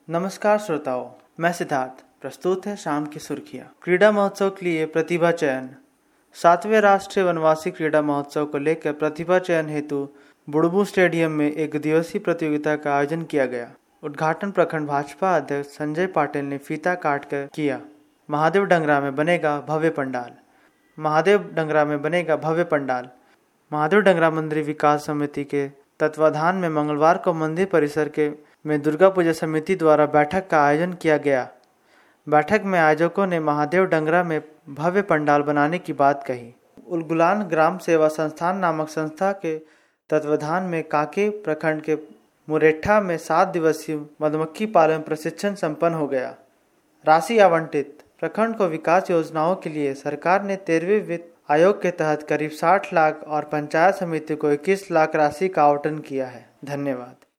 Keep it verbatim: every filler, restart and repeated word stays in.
नमस्कार श्रोताओं, मैं सिद्धार्थ। प्रस्तुत है शाम की सुर्खियां। क्रीड़ा महोत्सव के लिए प्रतिभा चयन। सातवें राष्ट्रीय वनवासी क्रीड़ा महोत्सव को लेकर प्रतिभा चयन हेतु बुड़बू स्टेडियम में एक दिवसीय प्रतियोगिता का आयोजन किया गया। उद्घाटन प्रखंड भाजपा अध्यक्ष संजय पाटिल ने फीता काट कर किया। महादेव डंगरा में बनेगा भव्य पंडाल। महादेव डंगरा में बनेगा भव्य पंडाल। महादेव डंगरा मंदिर विकास समिति के तत्वाधान में मंगलवार को मंदिर परिसर के में दुर्गा पूजा समिति द्वारा बैठक का आयोजन किया गया। बैठक में आयोजकों ने महादेव डंगरा में भव्य पंडाल बनाने की बात कही। उलगुलान ग्राम सेवा संस्थान नामक संस्था के तत्वाधान में काके प्रखंड के मुरेठा में सात दिवसीय मधुमक्खी पालन प्रशिक्षण संपन्न हो गया। राशि आवंटित। प्रखंड को विकास योजनाओं के लिए सरकार ने तेरहवें वित्त आयोग के तहत करीब साठ लाख और पंचायत समिति को इक्कीस लाख राशि का आवंटन किया है। धन्यवाद।